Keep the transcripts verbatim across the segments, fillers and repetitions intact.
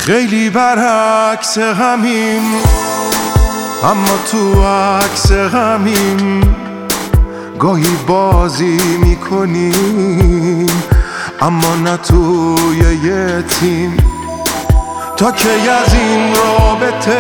خیلی برعکس همیم، اما تو عکس همیم. گاهی بازی میکنیم اما نه توی یه تیم. تا که از این رابطه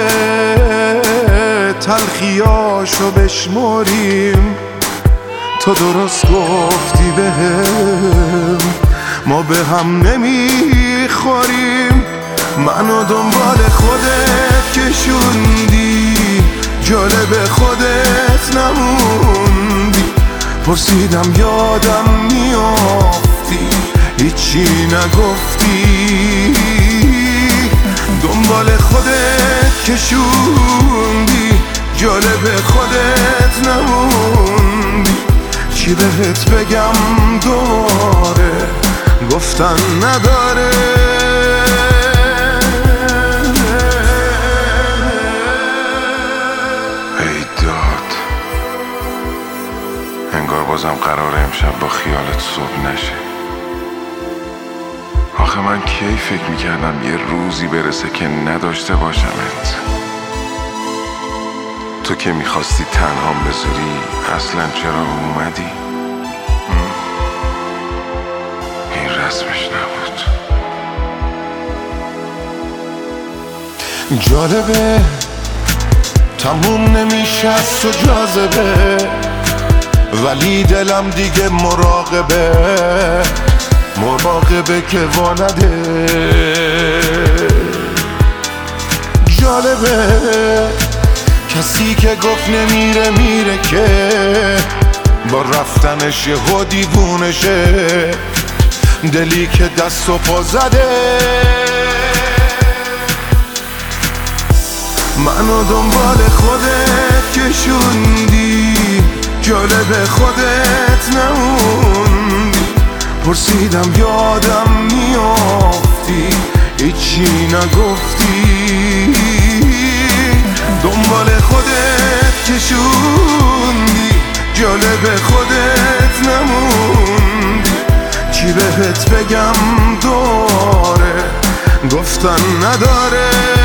تلخیاشو بشمریم. تو درست گفتی بهم ما به هم نمیخوریم. منو دنبال خودت کشوندی، جالب خودت نموندی. پرسیدم یادم میافتی، هیچی نگفتی. دنبال خودت کشوندی، جالب خودت نموندی. چی بهت بگم دوباره، گفتن نداره. ای داد، انگار بازم قراره امشب با خیالت صبح نشه. آخه من کی فکر میکردم یه روزی برسه که نداشته باشمت. تو که میخواستی تنهام بذاری، اصلا چرا اومدی؟ این رسمش نبود. جالبه تموم نمیشه از تو جاذبه، ولی دلم دیگه مراقبه. مراقبه که وانده. جالبه کسی که گفت نمیره میره، که با رفتنش یهو دیوونشه. دلی که دست و پا زده. منو دنبال خودت کشوندی، جالب خودت نموندی. پرسیدم یادم میافتی، هیچی نگفتی. دنبال خودت کشوندی، جالب خودت نموندی. چی بهت بگم دوباره، گفتن نداره.